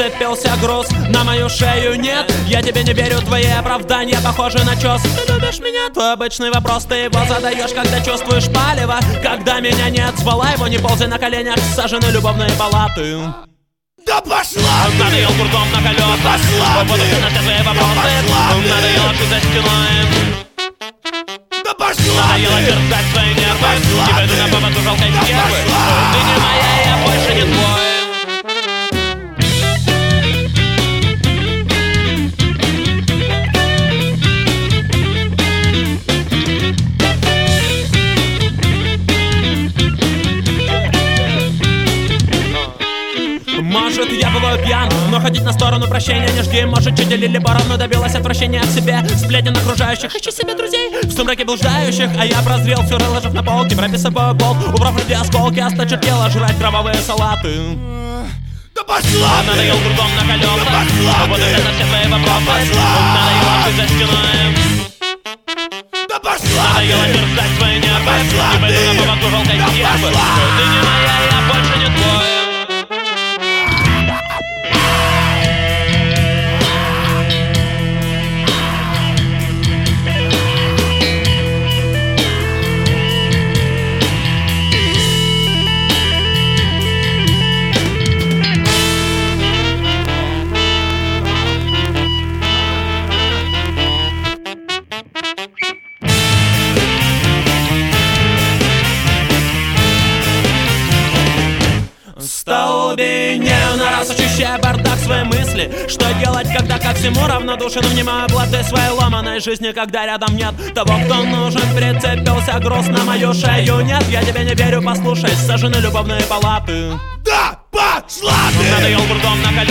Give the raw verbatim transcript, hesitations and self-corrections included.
прицепился груз на мою шею. Нет, я тебе не верю, твои оправдания похожи на чёс. Ты любишь меня? Твой обычный вопрос, ты его задаешь, когда чувствуешь палево. Когда меня нет, звала его, не ползай на коленях, сажены любовные палаты. Да пошла ты! Надоел курдом на колесах, да пошла вот ты! на все твои вопросы. Да Надоело жить за стеной. Да пошла Надоело ты! терзать свои нервы. пошла Не пойду ты! на поводу желтой Да стервы. пошла! Ты не моя, я больше не твой. Может, я был пьян, но ходить на сторону прощения не жди. Может, чуть или поровну добилась отвращения к себе, сплетен окружающих. Хочу себе друзей в сумраке блуждающих. А я прозрел, все разложив на полке, пропи с собой болт, убрав люди осколки, осточертело жрать кровавые салаты. Да пошла ты! Надоел кругом на колесах, Да пошла вот ты! это на все твои вопросы. пошла! Надоело жить за стеной. Да пошла Надоело ты! терзать свои нервы. пошла Не пойду ты! на поводу желтой Да стервы. пошла! Ты не моя, я больше не твой. Столбенею на раз, ощущая бардак своей мысли. Что делать, когда ко всему равнодушен? Внимаю плоды своей ломаной жизни, когда рядом нет того, кто нужен. Прицепился груз на мою шею. Нет, я тебе не верю, послушай, сожжены любовные палаты. Да пошла ты! Надоел кругом на колесах.